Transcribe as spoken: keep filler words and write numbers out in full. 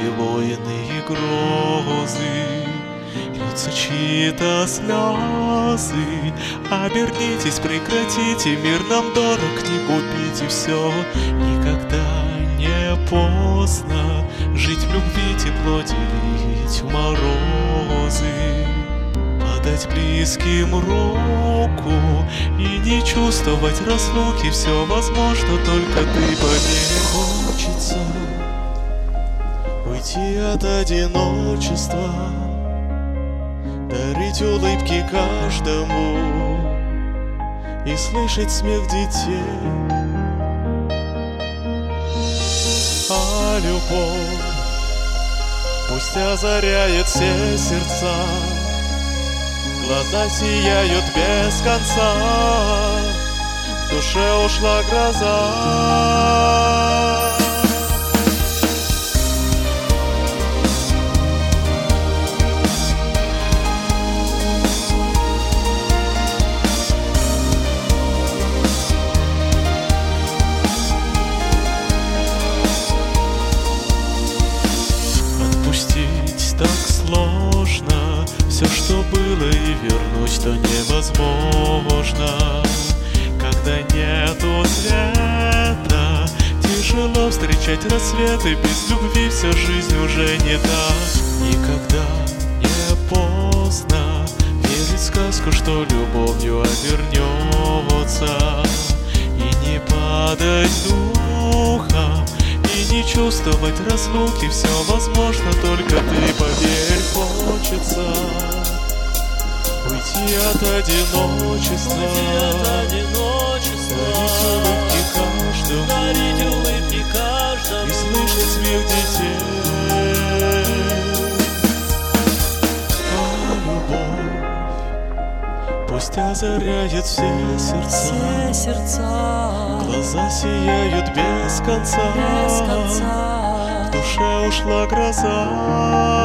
и войны, и грозы, льются чьи-то слезы. Обернитесь, прекратите, мир нам дорог, не купите все. Никогда не поздно жить в любви, тепло делить в морозы, подать близким руку и не чувствовать разлуки. Все возможно, только ты поверь. Хочется уйти от одиночества, дарить улыбки каждому и слышать смех детей. А любовь пусть озаряет все сердца, глаза сияют без конца, в душе ушла гроза. Отпустить так сложно, все, что было, и вернуть то невозможно. Когда нету света, тяжело встречать рассветы. Без любви вся жизнь уже не так. Никогда не поздно верить в сказку, что любовью обернется, и не падать духом, и не чувствовать разлуки. Все возможно, только ты поверь. Хочется уйти от одиночества, дарить улыбки каждому и слышать смех детей. А любовь пусть озаряет все сердца, все сердца, глаза сияют без конца, без конца, в душе ушла гроза.